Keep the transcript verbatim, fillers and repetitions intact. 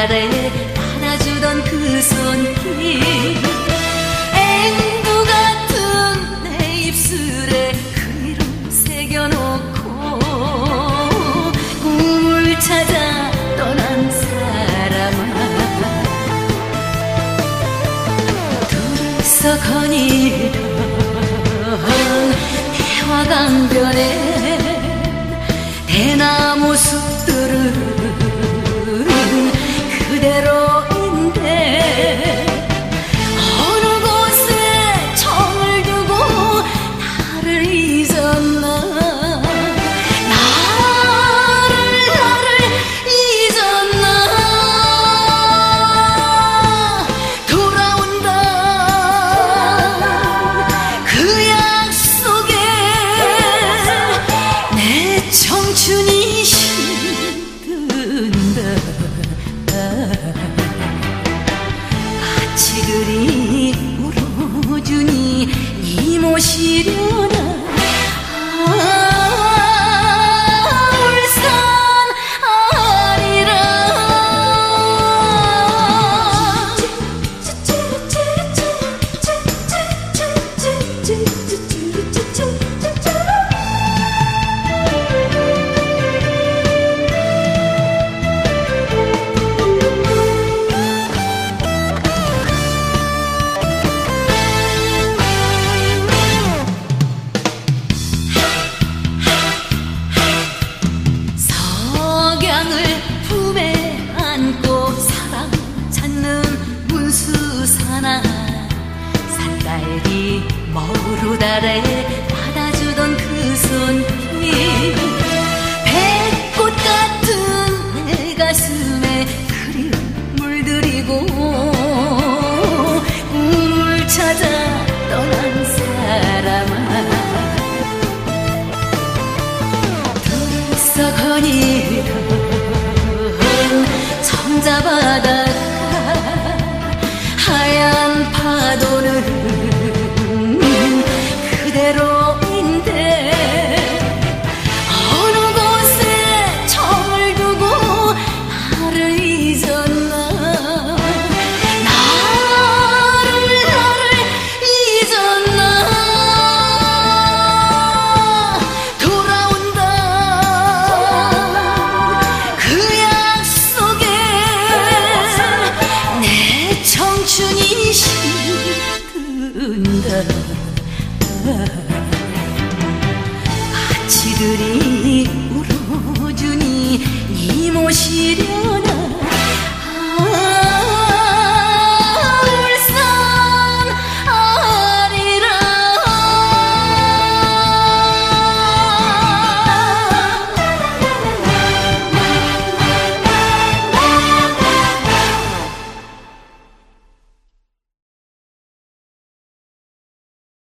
아래 받아주던 그 손길, 앵두 같은 내 입술에 그 이름 새겨놓고 꿈을 찾아 떠난 사람아, 둘이서 거닐던 대화강변에 대나무 숲들은 그대로인데 어느 곳에 정을 두고 나를 잊었나, 나를 나를 잊었나. 돌아온다 그 약속에 내 청춘이 시든다. 같이 그리 울어주니 이 모시려나. 아, 울산 아니라. 품에 안고 사랑 찾는 문수사나, 산딸기 머루 아래 받아주던 그 손길, 백꽃 같은 내 가슴에 그리움 물들이고 꿈을 찾아 떠난 사람아, 둘이서 거닐던 청자바다 하얀 파도는 그대로인데 어느 곳에 정을 두고 나를 잊었나, 나를 나를 잊었나. 돌아온다 그 약속에 내 청춘이 시든다. 같이 그리 울어주니 이 모시려나.